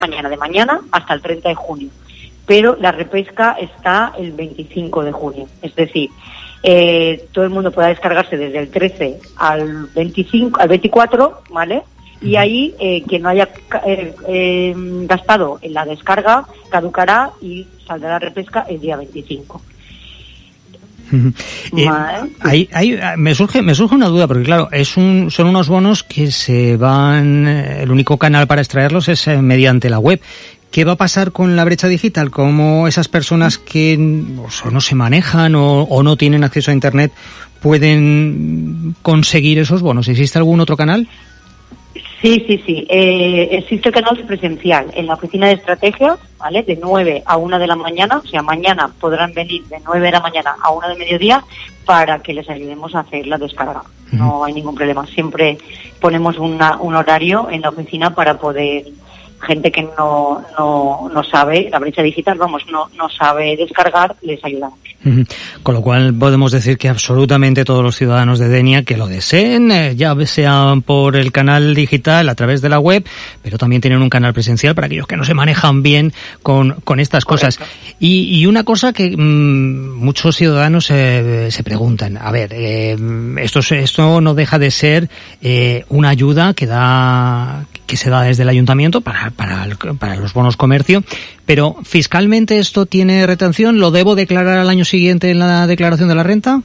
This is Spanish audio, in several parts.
de mañana hasta el 30 de junio. Pero la repesca está el 25 de junio. Es decir, todo el mundo podrá descargarse desde el 13 al 24, ¿vale? Y ahí quien no haya gastado en la descarga caducará y saldrá la repesca el día 25. Me surge una duda, porque claro, son unos bonos que se van, el único canal para extraerlos es mediante la web. ¿Qué va a pasar con la brecha digital? ¿Cómo esas personas que no se manejan o no tienen acceso a Internet pueden conseguir esos bonos? ¿Existe algún otro canal? Sí. Existe el canal presencial en la oficina de estrategia, ¿vale? De 9 a 1 de la mañana, o sea, mañana podrán venir de 9 de la mañana a 1 de mediodía para que les ayudemos a hacer la descarga. No hay ningún problema. Siempre ponemos un horario en la oficina para poder, gente que no sabe la brecha digital, no sabe descargar, les ayudamos. Con lo cual podemos decir que absolutamente todos los ciudadanos de Denia que lo deseen, ya sea por el canal digital a través de la web, pero también tienen un canal presencial para aquellos que no se manejan bien con estas cosas. Y una cosa que muchos ciudadanos se preguntan, a ver, esto no deja de ser una ayuda que se da desde el ayuntamiento para los bonos comercio, pero fiscalmente esto tiene retención. ¿Lo debo declarar al año siguiente en la declaración de la renta?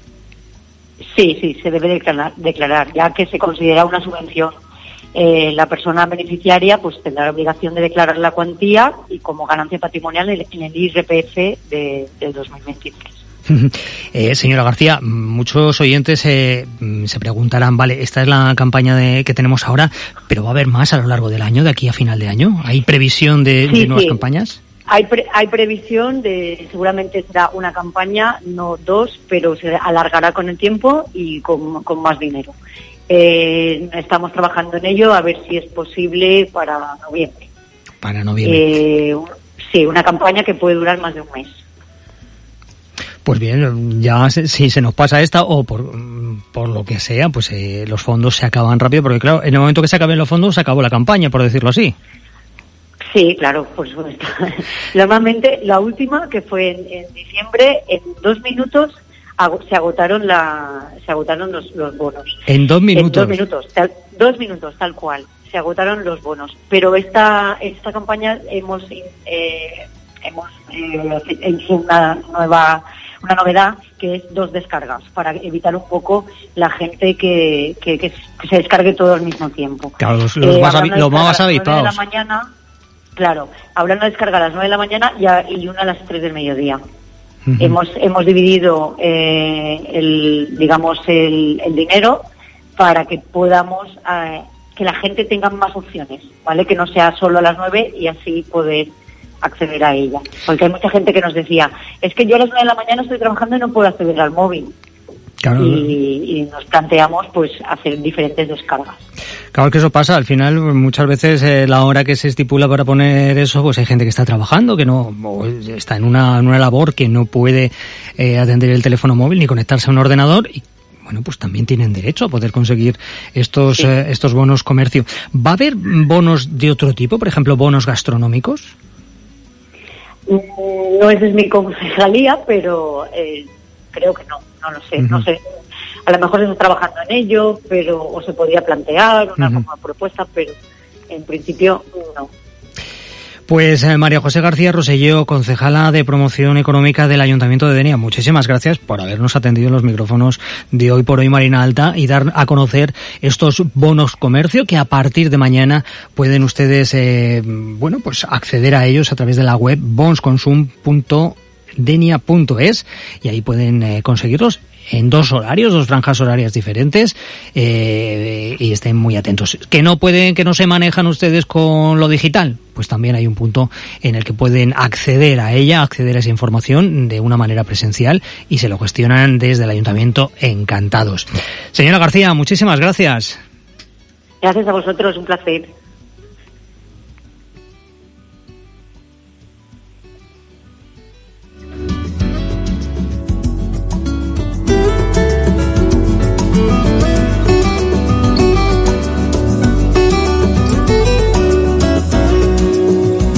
Sí, se debe declarar, ya que se considera una subvención. La persona beneficiaria pues tendrá la obligación de declarar la cuantía y como ganancia patrimonial en el IRPF del 2023. Señora García, muchos oyentes se preguntarán, vale, esta es la campaña que tenemos ahora, pero ¿va a haber más a lo largo del año, de aquí a final de año? ¿Hay previsión de nuevas campañas? Hay previsión seguramente será una campaña, no dos, pero se alargará con el tiempo y con más dinero. Estamos trabajando en ello, a ver si es posible para noviembre. Para noviembre. Sí, una campaña que puede durar más de un mes. Pues bien, ya si se nos pasa esta o por lo que sea, pues los fondos se acaban rápido, porque claro, en el momento que se acaben los fondos se acabó la campaña, por decirlo así. Sí, claro, por supuesto. Normalmente la última, que fue en diciembre, en 2 minutos se agotaron los bonos. ¿En 2 minutos? En 2 minutos, tal cual, se agotaron los bonos. Pero esta campaña hemos hecho una novedad, que es 2 descargas, para evitar un poco la gente que se descargue todo al mismo tiempo. Claro, los más avispados. Claro, habrá una descarga a las 9 de la mañana y una a las 3 del mediodía. Hemos dividido el dinero para que podamos que la gente tenga más opciones, ¿vale? Que no sea solo a las 9 y así poder acceder a ella. Porque hay mucha gente que nos decía, es que yo a las 9 de la mañana estoy trabajando y no puedo acceder al móvil. Claro. Y nos planteamos pues hacer diferentes descargas. Claro que eso pasa, al final muchas veces la hora que se estipula para poner eso, pues hay gente que está trabajando, que no está en una labor que no puede atender el teléfono móvil ni conectarse a un ordenador y bueno, pues también tienen derecho a poder conseguir estos bonos comercio. ¿Va a haber bonos de otro tipo, por ejemplo, bonos gastronómicos? No es mi concejalía, pero creo que no lo sé, no sé. A lo mejor se está trabajando en ello, o se podría plantear una propuesta, pero en principio no. Pues María José García Rosselló, concejala de Promoción Económica del Ayuntamiento de Denia, muchísimas gracias por habernos atendido en los micrófonos de Hoy por Hoy Marina Alta y dar a conocer estos bonos comercio que a partir de mañana pueden ustedes pues acceder a ellos a través de la web bonsconsum.denia.es y ahí pueden conseguirlos en 2 franjas horarias diferentes y estén muy atentos. Que no se manejan ustedes con lo digital, pues también hay un punto en el que pueden acceder a esa información de una manera presencial y se lo gestionan desde el Ayuntamiento encantados. Señora García, muchísimas gracias. Gracias a vosotros, un placer.